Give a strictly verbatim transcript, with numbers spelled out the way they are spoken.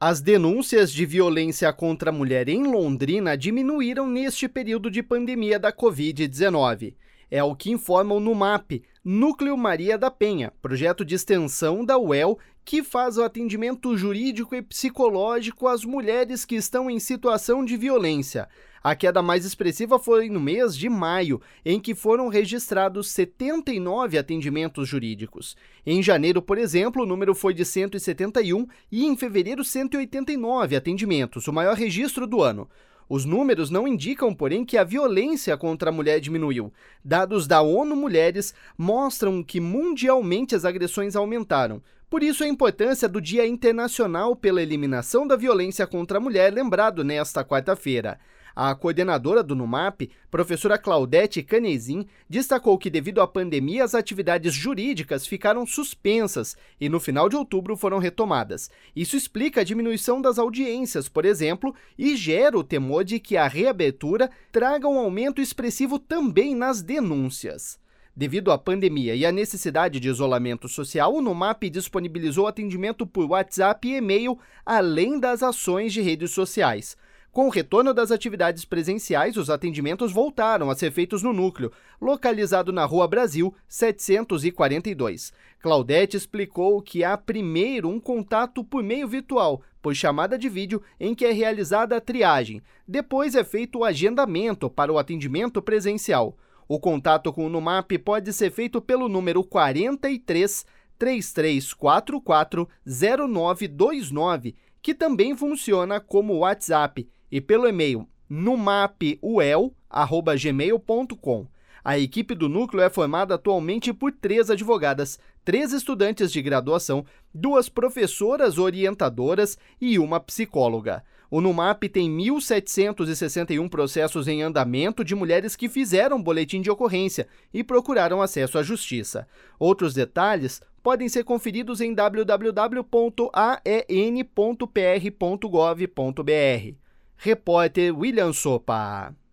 As denúncias de violência contra a mulher em Londrina diminuíram neste período de pandemia da covid dezenove. É o que informa o NUMAP, Núcleo Maria da Penha, projeto de extensão da U E L, que faz o atendimento jurídico e psicológico às mulheres que estão em situação de violência. A queda mais expressiva foi no mês de maio, em que foram registrados setenta e nove atendimentos jurídicos. Em janeiro, por exemplo, o número foi de cento e setenta e um e em fevereiro cento e oitenta e nove atendimentos, o maior registro do ano. Os números não indicam, porém, que a violência contra a mulher diminuiu. Dados da ONU Mulheres mostram que mundialmente as agressões aumentaram. Por isso, a importância do Dia Internacional pela Eliminação da Violência contra a Mulher, lembrado nesta quarta-feira. A coordenadora do NUMAP, professora Claudete Canezin, destacou que devido à pandemia as atividades jurídicas ficaram suspensas e no final de outubro foram retomadas. Isso explica a diminuição das audiências, por exemplo, e gera o temor de que a reabertura traga um aumento expressivo também nas denúncias. Devido à pandemia e à necessidade de isolamento social, o NUMAP disponibilizou atendimento por WhatsApp e e-mail, além das ações de redes sociais. Com o retorno das atividades presenciais, os atendimentos voltaram a ser feitos no núcleo, localizado na Rua Brasil, setecentos e quarenta e dois. Claudete explicou que há primeiro um contato por meio virtual, por chamada de vídeo, em que é realizada a triagem. Depois é feito o agendamento para o atendimento presencial. O contato com o NUMAP pode ser feito pelo número quarenta e três, trinta e três quarenta e quatro, zero nove dois nove, que também funciona como WhatsApp, e pelo e-mail numapuel arroba gmail ponto com. A equipe do núcleo é formada atualmente por três advogadas, três estudantes de graduação, duas professoras orientadoras e uma psicóloga. O NUMAP tem mil setecentos e sessenta e um processos em andamento de mulheres que fizeram boletim de ocorrência e procuraram acesso à justiça. Outros detalhes podem ser conferidos em w w w ponto a e n ponto p r ponto gov ponto b r. Repórter William Sopa.